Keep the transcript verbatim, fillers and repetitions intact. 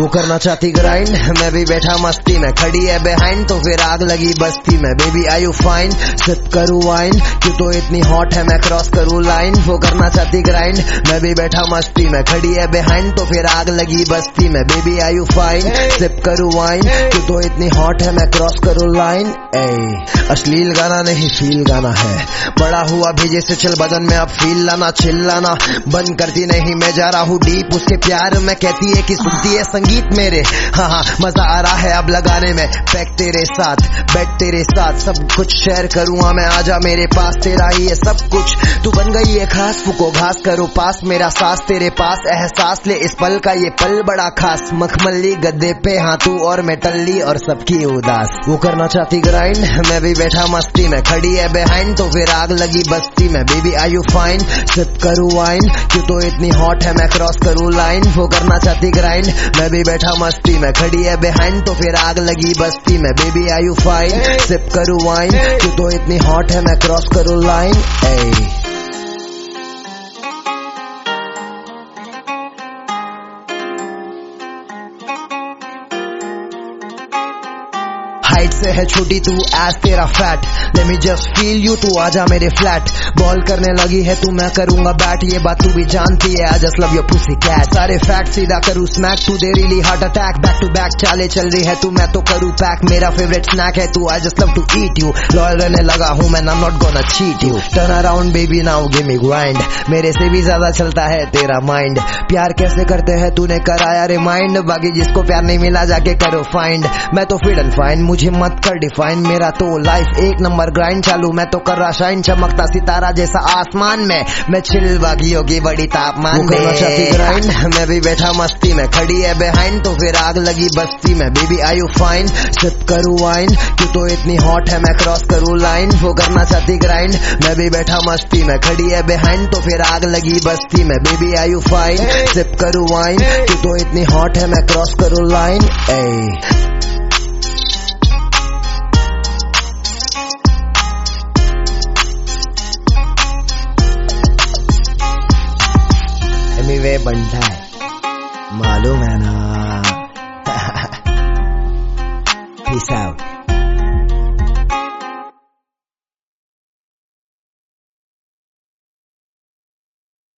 वो करना चाहती ग्राइंड, मैं भी बैठा मस्ती में, खड़ी है बिहाइंड तो फिर आग लगी बस्ती में। Baby are you fine, sip करूँ वाइन, क्यों तो इतनी हॉट है मैं क्रॉस करूँ लाइन। वो करना चाहती ग्राइंड, मैं भी बैठा मस्ती में, खड़ी है बिहाइंड तो फिर आग लगी बस्ती में। Baby are you fine, sip करूँ वाइन, क्यों तो इतनी हॉट है मैं क्रॉस करूँ लाइन। ए अश्लील गाना नहीं फील गाना है, बड़ा हुआ भेजे से चल बदन में अब फील लाना, चिल्लाना बंद करती नहीं, मैं जा रहा हूँ डीप उसके प्यार में। कहती है कि सुनती है संगीत मेरे, हाँ हाँ मजा आ रहा है अब लगाने में। पैक तेरे साथ, बेड तेरे साथ, सब कुछ शेयर करूँगा मैं, आजा मेरे पास, तेरा ही है सब कुछ। तू बन गई है खास, फूको घास करो पास, मेरा सांस तेरे पास, एहसास ले इस पल का, ये पल बड़ा खास। मखमली गद्दे पे हाँ तू और मैं टल्ली और सबकी उदास। वो करना चाहती ग्राइंड, मैं भी बैठा मस्ती में, खड़ी है बिहाइंड तो फिर आग लगी बस्ती में। Baby are you fine, sip करूँ वाइन, क्यों तो इतनी हॉट है मैं क्रॉस करूँ लाइन। वो करना चाहती ग्राइंड, मैं भी बैठा मस्ती में, खड़ी है बिहाइंड तो फिर आग लगी बस्ती में। Baby are you fine, sip करूँ वाइन, क्यों तो इतनी हॉट है मैं क्रॉस करूँ लाइन। ए हाइट से है छोटी तू एज तेरा fat, let me just feel you, तू आजा मेरे फ्लैट। बॉल करने लगी है तू, मैं करूंगा बैट, ये बात तू भी जानती है, I just love your pussy cat. सारे फैक्ट सीधा करूँ स्मैक, तू दे really heart attack. Back to back चाले चल रही है तू, मैं तो करूँ पैक, मेरा फेवरेट स्नैक है तू, I just love to eat you. Loyal रहने लगा हूँ मैं, I am not gonna cheat you. Turn around baby now give me grind, मेरे से भी ज्यादा चलता है तेरा माइंड। प्यार कैसे करते हैं तूने कराया रिमाइंड, बाकी जिसको प्यार नहीं मिला जाके करो फाइंड। मैं तो फिट एंड फाइन, मुझे मत कर डिफाइन, मेरा तो लाइफ एक नंबर ग्राइंड चालू, मैं तो कर रहा शाइन, चमकता सितारा जैसा आसमान में, मैं चिल बागियों की बड़ी तापमान में। ग्राइंड, मैं भी बैठा मस्ती में, खड़ी है बिहाइंड तो फिर आग लगी बस्ती में। Baby are you fine, sip करूँ वाइन, क्यों तो इतनी हॉट है मैं क्रॉस करूँ लाइन। वो करना चाहती ग्राइंड, मैं भी बैठा मस्ती में, खड़ी है बिहाइंड तो फिर आग लगी बस्ती में। Baby are you fine, sip करूँ वाइन, क्यों तो इतनी हॉट है मैं क्रॉस करूँ लाइन। ए वे बनता है मालूम है ना। Peace out.